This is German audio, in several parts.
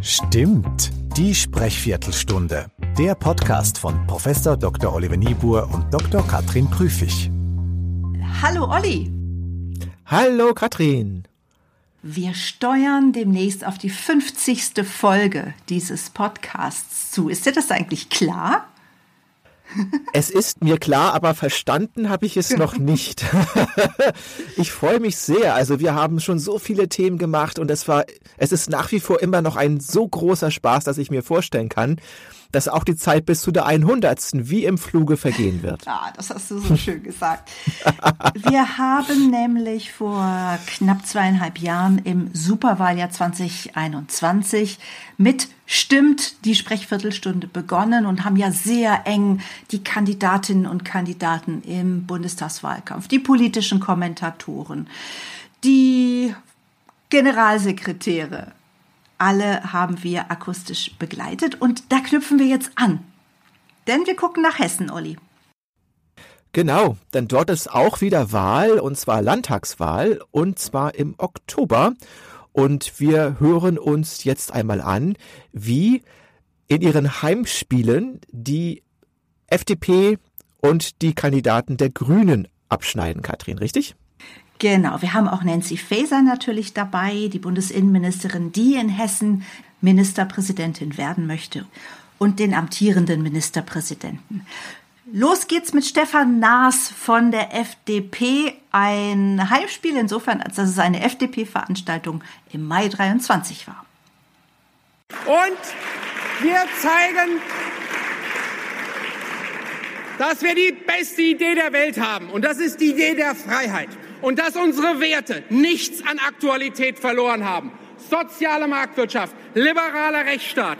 Stimmt, die Sprechviertelstunde. Der Podcast von Prof. Dr. Oliver Niebuhr und Dr. Katrin Prüfig. Hallo Olli. Hallo Katrin. Wir steuern demnächst auf die 50. Folge dieses Podcasts zu. Ist dir das eigentlich klar? Es ist mir klar, aber verstanden habe ich es noch nicht. Ich freue mich sehr. Also wir haben schon so viele Themen gemacht und es ist nach wie vor immer noch ein so großer Spaß, dass ich mir vorstellen kann, dass auch die Zeit bis zu der 100. wie im Fluge vergehen wird. Ja, das hast du so schön gesagt. Wir haben nämlich vor knapp 2,5 Jahren im Superwahljahr 2021 mit Stimmt die Sprechviertelstunde begonnen und haben ja sehr eng die Kandidatinnen und Kandidaten im Bundestagswahlkampf, die politischen Kommentatoren, die Generalsekretäre, alle haben wir akustisch begleitet und da knüpfen wir jetzt an. Denn wir gucken nach Hessen, Olli. Genau, denn dort ist auch wieder Wahl, und zwar Landtagswahl, und zwar im Oktober. Und wir hören uns jetzt einmal an, wie in ihren Heimspielen die FDP und die Kandidaten der Grünen abschneiden, Katrin, richtig? Genau, wir haben auch Nancy Faeser natürlich dabei, die Bundesinnenministerin, die in Hessen Ministerpräsidentin werden möchte, und den amtierenden Ministerpräsidenten. Los geht's mit Stefan Naas von der FDP. Ein Heimspiel insofern, als dass es eine FDP-Veranstaltung im Mai 23 war. Und wir zeigen, dass wir die beste Idee der Welt haben. Und das ist die Idee der Freiheit. Und dass unsere Werte nichts an Aktualität verloren haben. Soziale Marktwirtschaft, liberaler Rechtsstaat,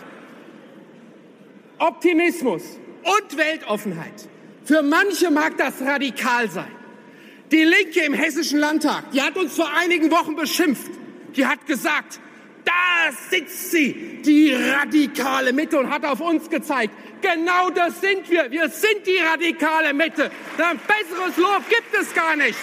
Optimismus und Weltoffenheit. Für manche mag das radikal sein. Die Linke im Hessischen Landtag, die hat uns vor einigen Wochen beschimpft. Die hat gesagt, da sitzt sie, die radikale Mitte, und hat auf uns gezeigt. Genau das sind wir. Wir sind die radikale Mitte. Ein besseres Lob gibt es gar nicht.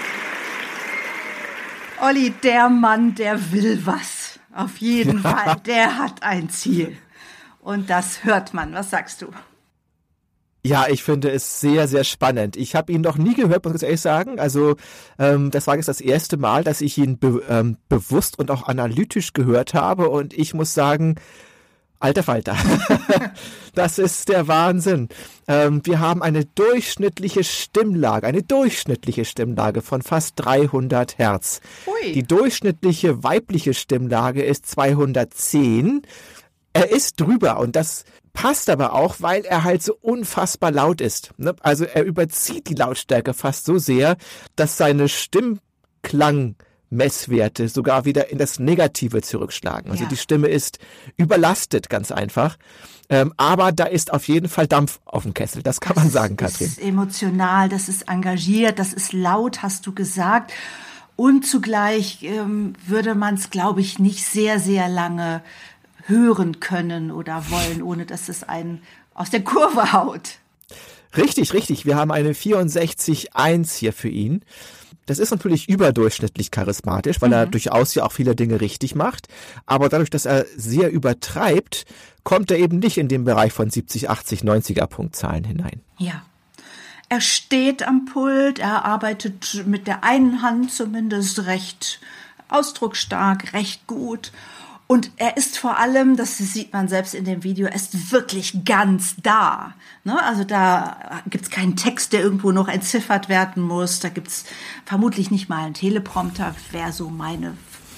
Olli, der Mann, der will was. Auf jeden Fall. Der hat ein Ziel. Und das hört man. Was sagst du? Ja, ich finde es sehr, sehr spannend. Ich habe ihn noch nie gehört, muss ich ehrlich sagen. Also das war jetzt das erste Mal, dass ich ihn bewusst und auch analytisch gehört habe. Und ich muss sagen, alter Falter, das ist der Wahnsinn. Wir haben eine durchschnittliche Stimmlage von fast 300 Hertz. Ui. Die durchschnittliche weibliche Stimmlage ist 210. Er ist drüber, und das passt aber auch, weil er halt so unfassbar laut ist. Also er überzieht die Lautstärke fast so sehr, dass seine Stimmklangmesswerte sogar wieder in das Negative zurückschlagen. Also die Stimme ist überlastet, ganz einfach. Aber da ist auf jeden Fall Dampf auf dem Kessel, das kann man sagen, Katrin. Das ist emotional, das ist engagiert, das ist laut, hast du gesagt. Und zugleich würde man es, glaube ich, nicht sehr, sehr lange hören können oder wollen, ohne dass es einen aus der Kurve haut. Richtig, richtig. Wir haben eine 64,1 hier für ihn. Das ist natürlich überdurchschnittlich charismatisch, weil er durchaus ja auch viele Dinge richtig macht. Aber dadurch, dass er sehr übertreibt, kommt er eben nicht in den Bereich von 70, 80, 90er Punktzahlen hinein. Ja. Er steht am Pult, er arbeitet mit der einen Hand zumindest recht ausdrucksstark, recht gut. Und er ist vor allem, das sieht man selbst in dem Video, er ist wirklich ganz da. Ne? Also da gibt's keinen Text, der irgendwo noch entziffert werden muss. Da gibt's vermutlich nicht mal einen Teleprompter, wäre so meine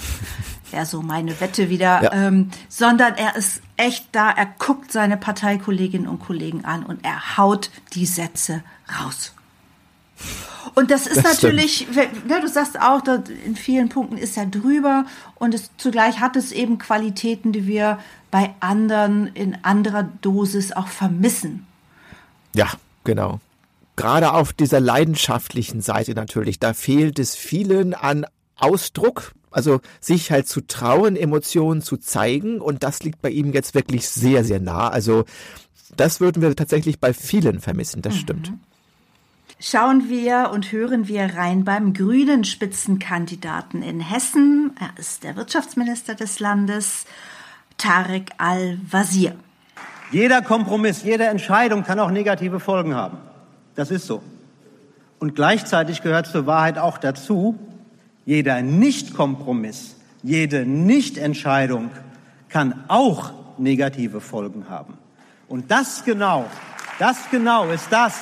Wette wieder. Ja. Sondern er ist echt da, er guckt seine Parteikolleginnen und Kollegen an und er haut die Sätze raus. Und das ist natürlich, ne, du sagst auch, in vielen Punkten ist er drüber, und zugleich hat es eben Qualitäten, die wir bei anderen in anderer Dosis auch vermissen. Ja, genau. Gerade auf dieser leidenschaftlichen Seite natürlich, da fehlt es vielen an Ausdruck, also sich halt zu trauen, Emotionen zu zeigen, und das liegt bei ihm jetzt wirklich sehr, sehr nah. Also das würden wir tatsächlich bei vielen vermissen, das stimmt. Schauen wir und hören wir rein beim grünen Spitzenkandidaten in Hessen. Er ist der Wirtschaftsminister des Landes, Tarek Al-Wazir. Jeder Kompromiss, jede Entscheidung kann auch negative Folgen haben. Das ist so. Und gleichzeitig gehört zur Wahrheit auch dazu, jeder Nicht-Kompromiss, jede Nicht-Entscheidung kann auch negative Folgen haben. Und das genau ist das,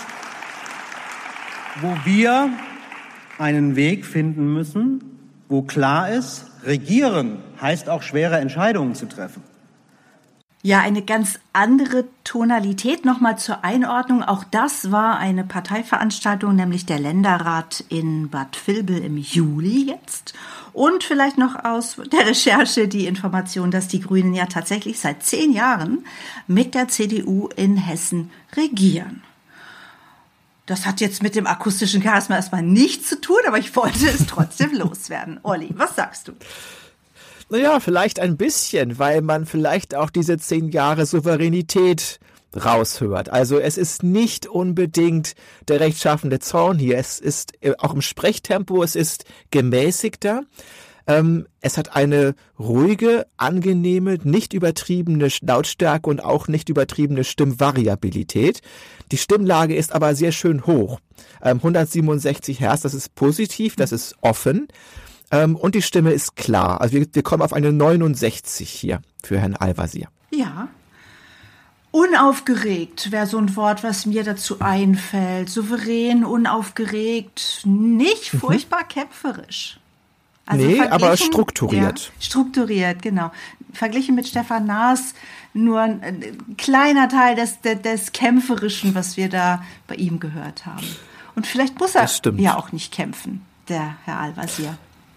wo wir einen Weg finden müssen, wo klar ist, regieren heißt auch schwere Entscheidungen zu treffen. Ja, eine ganz andere Tonalität. Nochmal zur Einordnung. Auch das war eine Parteiveranstaltung, nämlich der Länderrat in Bad Vilbel im Juli jetzt. Und vielleicht noch aus der Recherche die Information, dass die Grünen ja tatsächlich seit 10 Jahren mit der CDU in Hessen regieren. Das hat jetzt mit dem akustischen Charisma erstmal nichts zu tun, aber ich wollte es trotzdem loswerden. Olli, was sagst du? Naja, vielleicht ein bisschen, weil man vielleicht auch diese 10 Jahre Souveränität raushört. Also es ist nicht unbedingt der rechtschaffende Zorn hier. Es ist auch im Sprechtempo, es ist gemäßigter. Es hat eine ruhige, angenehme, nicht übertriebene Lautstärke und auch nicht übertriebene Stimmvariabilität. Die Stimmlage ist aber sehr schön hoch. 167 Hertz, das ist positiv, das ist offen. Und die Stimme ist klar. Also wir kommen auf eine 69 hier für Herrn Al-Wazir. Ja. Unaufgeregt wäre so ein Wort, was mir dazu einfällt. Souverän, unaufgeregt, nicht furchtbar kämpferisch. Also nee, aber strukturiert. Ja, strukturiert, genau. Verglichen mit Stefan Naas nur ein kleiner Teil des Kämpferischen, was wir da bei ihm gehört haben. Und vielleicht muss er ja auch nicht kämpfen, der Herr Al-Wazir.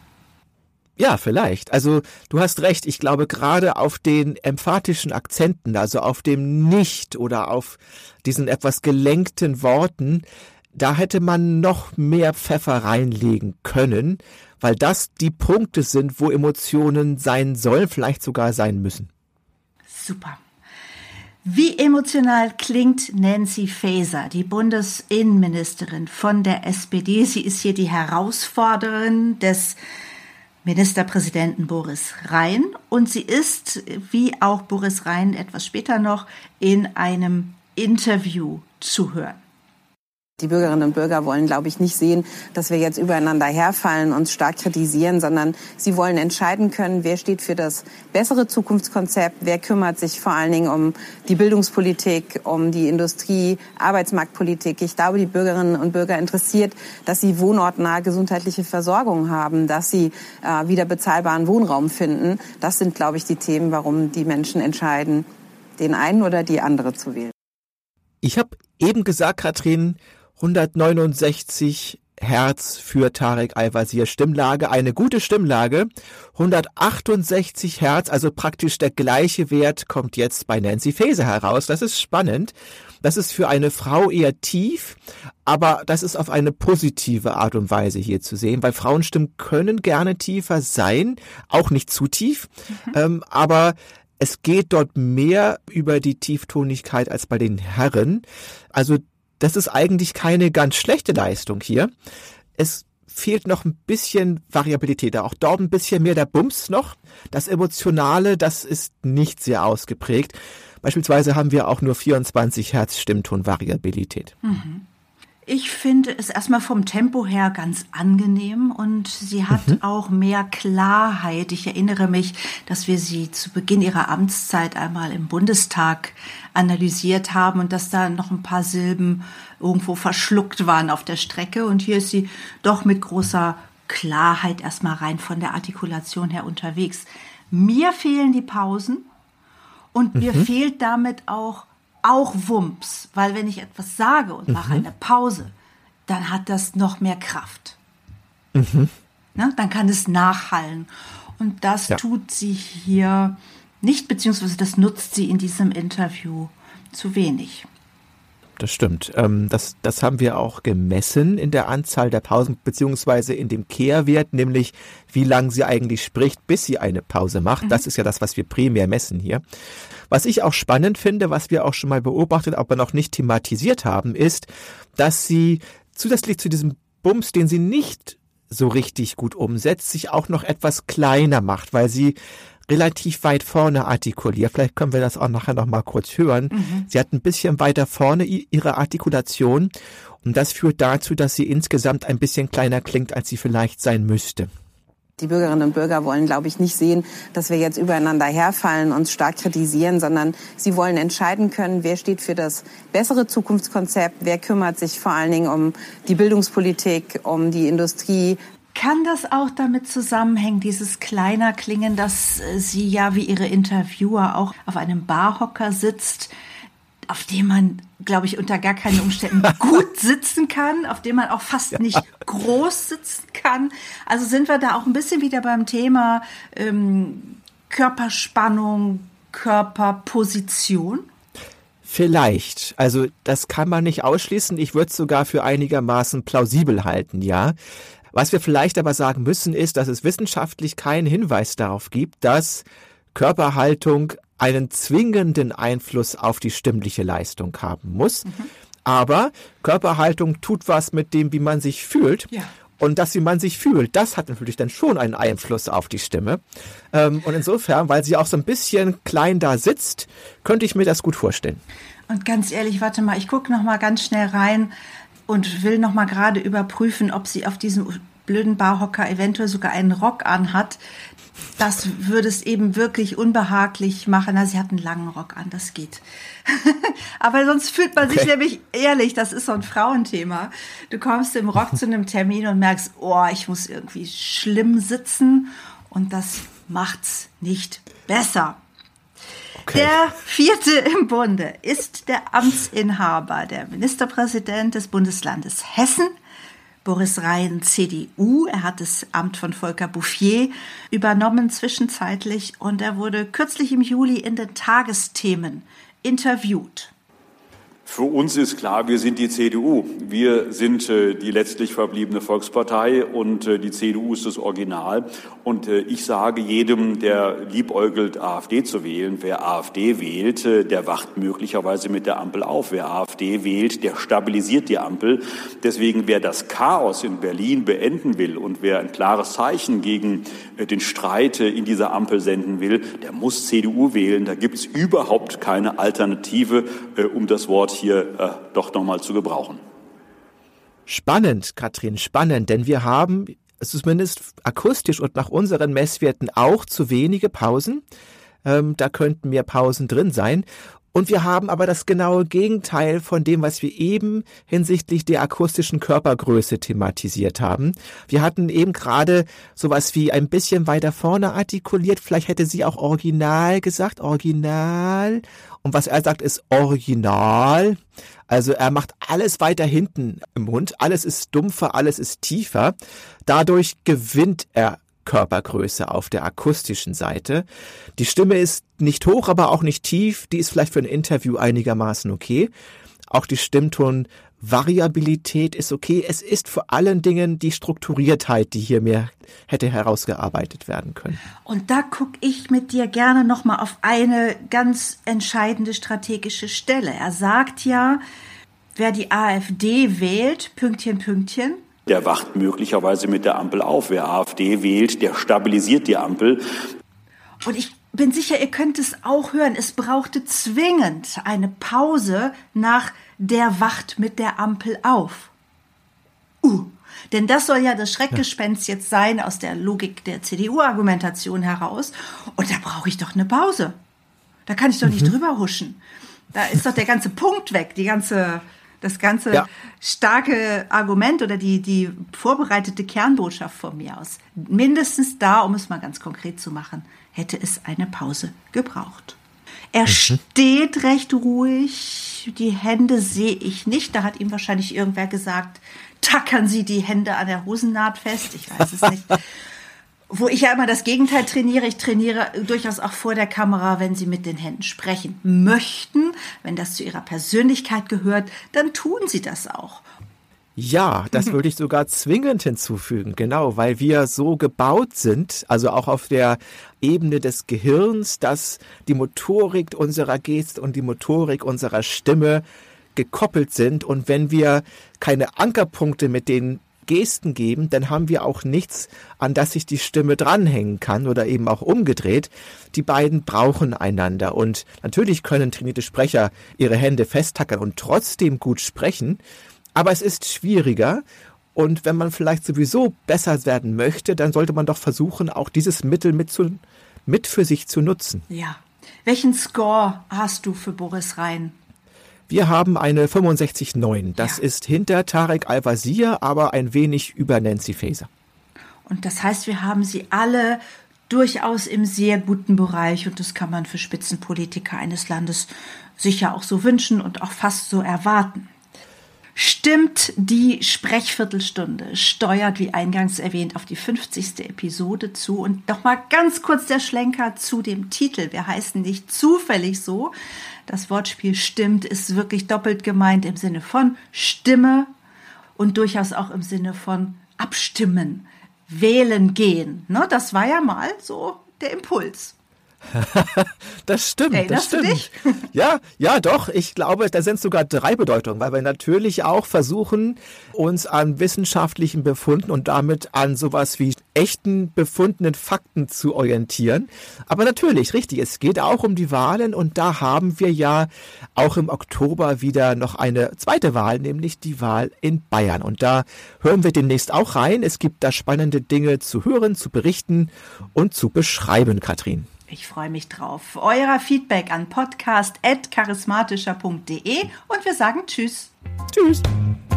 Ja, vielleicht. Also du hast recht. Ich glaube, gerade auf den emphatischen Akzenten, also auf dem Nicht oder auf diesen etwas gelenkten Worten, da hätte man noch mehr Pfeffer reinlegen können, weil das die Punkte sind, wo Emotionen sein sollen, vielleicht sogar sein müssen. Super. Wie emotional klingt Nancy Faeser, die Bundesinnenministerin von der SPD? Sie ist hier die Herausforderin des Ministerpräsidenten Boris Rhein und sie ist, wie auch Boris Rhein etwas später noch, in einem Interview zu hören. Die Bürgerinnen und Bürger wollen, glaube ich, nicht sehen, dass wir jetzt übereinander herfallen, uns stark kritisieren, sondern sie wollen entscheiden können, wer steht für das bessere Zukunftskonzept, wer kümmert sich vor allen Dingen um die Bildungspolitik, um die Industrie, Arbeitsmarktpolitik. Ich glaube, die Bürgerinnen und Bürger interessiert, dass sie wohnortnahe gesundheitliche Versorgung haben, dass sie wieder bezahlbaren Wohnraum finden. Das sind, glaube ich, die Themen, warum die Menschen entscheiden, den einen oder die andere zu wählen. Ich habe eben gesagt, Katrin, 169 Hertz für Tarek Al-Wazir Stimmlage, eine gute Stimmlage. 168 Hertz, also praktisch der gleiche Wert, kommt jetzt bei Nancy Faeser heraus. Das ist spannend. Das ist für eine Frau eher tief, aber das ist auf eine positive Art und Weise hier zu sehen, weil Frauenstimmen können gerne tiefer sein, auch nicht zu tief, aber es geht dort mehr über die Tieftonigkeit als bei den Herren. Also das ist eigentlich keine ganz schlechte Leistung hier. Es fehlt noch ein bisschen Variabilität, auch dort ein bisschen mehr der Bums noch. Das Emotionale, das ist nicht sehr ausgeprägt. Beispielsweise haben wir auch nur 24 Hertz Stimmtonvariabilität. Ich finde es erstmal vom Tempo her ganz angenehm und sie hat auch mehr Klarheit. Ich erinnere mich, dass wir sie zu Beginn ihrer Amtszeit einmal im Bundestag analysiert haben und dass da noch ein paar Silben irgendwo verschluckt waren auf der Strecke. Und hier ist sie doch mit großer Klarheit erstmal rein von der Artikulation her unterwegs. Mir fehlen die Pausen und mir fehlt damit auch Wumms, weil wenn ich etwas sage und mache eine Pause, dann hat das noch mehr Kraft. Ne? Dann kann es nachhallen. Und das tut sie hier nicht, beziehungsweise das nutzt sie in diesem Interview zu wenig. Das stimmt. Das haben wir auch gemessen in der Anzahl der Pausen, beziehungsweise in dem Kehrwert, nämlich wie lange sie eigentlich spricht, bis sie eine Pause macht. Das ist ja das, was wir primär messen hier. Was ich auch spannend finde, was wir auch schon mal beobachtet, aber noch nicht thematisiert haben, ist, dass sie zusätzlich zu diesem Bums, den sie nicht so richtig gut umsetzt, sich auch noch etwas kleiner macht, weil sie relativ weit vorne artikuliert. Vielleicht können wir das auch nachher noch mal kurz hören. Sie hat ein bisschen weiter vorne ihre Artikulation und das führt dazu, dass sie insgesamt ein bisschen kleiner klingt, als sie vielleicht sein müsste. Die Bürgerinnen und Bürger wollen, glaube ich, nicht sehen, dass wir jetzt übereinander herfallen, uns stark kritisieren, sondern sie wollen entscheiden können, wer steht für das bessere Zukunftskonzept, wer kümmert sich vor allen Dingen um die Bildungspolitik, um die Industrie. Kann das auch damit zusammenhängen, dieses kleiner Klingen, dass sie ja wie ihre Interviewer auch auf einem Barhocker sitzt, auf dem man, glaube ich, unter gar keinen Umständen gut sitzen kann, auf dem man auch fast nicht groß sitzen kann. Also sind wir da auch ein bisschen wieder beim Thema Körperspannung, Körperposition? Vielleicht. Also das kann man nicht ausschließen. Ich würde es sogar für einigermaßen plausibel halten, ja. Was wir vielleicht aber sagen müssen, ist, dass es wissenschaftlich keinen Hinweis darauf gibt, dass Körperhaltung einen zwingenden Einfluss auf die stimmliche Leistung haben muss. Aber Körperhaltung tut was mit dem, wie man sich fühlt. Ja. Und das, wie man sich fühlt, das hat natürlich dann schon einen Einfluss auf die Stimme. Und insofern, weil sie auch so ein bisschen klein da sitzt, könnte ich mir das gut vorstellen. Und ganz ehrlich, warte mal, ich gucke noch mal ganz schnell rein und will noch mal gerade überprüfen, ob sie auf diesem blöden Barhocker eventuell sogar einen Rock anhat. Das würde es eben wirklich unbehaglich machen. Na, sie hat einen langen Rock an, das geht. Aber sonst fühlt man sich nämlich, ehrlich, das ist so ein Frauenthema. Du kommst im Rock zu einem Termin und merkst, oh, ich muss irgendwie schlimm sitzen und das macht's nicht besser. Okay. Der vierte im Bunde ist der Amtsinhaber, der Ministerpräsident des Bundeslandes Hessen, Boris Rhein, CDU. Er hat das Amt von Volker Bouffier übernommen zwischenzeitlich und er wurde kürzlich im Juli in den Tagesthemen interviewt. Für uns ist klar, wir sind die CDU. Wir sind die letztlich verbliebene Volkspartei und die CDU ist das Original. Und ich sage jedem, der liebäugelt, AfD zu wählen, wer AfD wählt, der wacht möglicherweise mit der Ampel auf. Wer AfD wählt, der stabilisiert die Ampel. Deswegen, wer das Chaos in Berlin beenden will und wer ein klares Zeichen gegen den Streit in dieser Ampel senden will, der muss CDU wählen. Da gibt es überhaupt keine Alternative, um das Wort hier doch nochmal zu gebrauchen. Spannend, Katrin, spannend, denn wir haben, zumindest akustisch und nach unseren Messwerten auch zu wenige Pausen. Da könnten mehr Pausen drin sein. Und wir haben aber das genaue Gegenteil von dem, was wir eben hinsichtlich der akustischen Körpergröße thematisiert haben. Wir hatten eben gerade sowas wie ein bisschen weiter vorne artikuliert. Vielleicht hätte sie auch original gesagt, original. Und was er sagt, ist original. Also er macht alles weiter hinten im Mund. Alles ist dumpfer, alles ist tiefer. Dadurch gewinnt er Körpergröße auf der akustischen Seite. Die Stimme ist nicht hoch, aber auch nicht tief. Die ist vielleicht für ein Interview einigermaßen okay. Auch die Stimmtonvariabilität ist okay. Es ist vor allen Dingen die Strukturiertheit, die hier mehr hätte herausgearbeitet werden können. Und da gucke ich mit dir gerne nochmal auf eine ganz entscheidende strategische Stelle. Er sagt ja, wer die AfD wählt, Pünktchen, Pünktchen, der wacht möglicherweise mit der Ampel auf. Wer AfD wählt, der stabilisiert die Ampel. Und ich bin sicher, ihr könnt es auch hören. Es brauchte zwingend eine Pause nach der wacht mit der Ampel auf. Denn das soll ja das Schreckgespenst jetzt sein aus der Logik der CDU-Argumentation heraus. Und da brauche ich doch eine Pause. Da kann ich doch nicht drüber huschen. Da ist doch der ganze Punkt weg, das ganze starke Argument oder die vorbereitete Kernbotschaft von mir aus. Mindestens da, um es mal ganz konkret zu machen, hätte es eine Pause gebraucht. Er steht recht ruhig, die Hände sehe ich nicht. Da hat ihm wahrscheinlich irgendwer gesagt, tackern Sie die Hände an der Hosennaht fest. Ich weiß es nicht. Wo ich ja immer das Gegenteil trainiere. Ich trainiere durchaus auch vor der Kamera, wenn Sie mit den Händen sprechen möchten. Wenn das zu Ihrer Persönlichkeit gehört, dann tun Sie das auch. Ja, das würde ich sogar zwingend hinzufügen, genau, weil wir so gebaut sind, also auch auf der Ebene des Gehirns, dass die Motorik unserer Geste und die Motorik unserer Stimme gekoppelt sind. Und wenn wir keine Ankerpunkte mit den Gesten geben, dann haben wir auch nichts, an das sich die Stimme dranhängen kann oder eben auch umgedreht. Die beiden brauchen einander und natürlich können trainierte Sprecher ihre Hände festtackern und trotzdem gut sprechen, aber es ist schwieriger und wenn man vielleicht sowieso besser werden möchte, dann sollte man doch versuchen, auch dieses Mittel mit für sich zu nutzen. Ja. Welchen Score hast du für Boris Rhein? Wir haben eine 65,9. Das ist hinter Tarek Al-Wazir, aber ein wenig über Nancy Faeser. Und das heißt, wir haben sie alle durchaus im sehr guten Bereich und das kann man für Spitzenpolitiker eines Landes sicher auch so wünschen und auch fast so erwarten. Stimmt, die Sprechviertelstunde steuert, wie eingangs erwähnt, auf die 50. Episode zu. Und nochmal ganz kurz der Schlenker zu dem Titel. Wir heißen nicht zufällig so. Das Wortspiel stimmt ist wirklich doppelt gemeint im Sinne von Stimme und durchaus auch im Sinne von abstimmen, wählen gehen. Ne, das war ja mal so der Impuls. Das stimmt, Erinnerst das stimmt. du dich? Ja, doch. Ich glaube, da sind sogar 3 Bedeutungen, weil wir natürlich auch versuchen, uns an wissenschaftlichen Befunden und damit an sowas wie echten befundenen Fakten zu orientieren. Aber natürlich, richtig, es geht auch um die Wahlen und da haben wir ja auch im Oktober wieder noch eine zweite Wahl, nämlich die Wahl in Bayern. Und da hören wir demnächst auch rein. Es gibt da spannende Dinge zu hören, zu berichten und zu beschreiben, Katrin. Ich freue mich drauf. Euer Feedback an podcast@charismatischer.de und wir sagen Tschüss. Tschüss.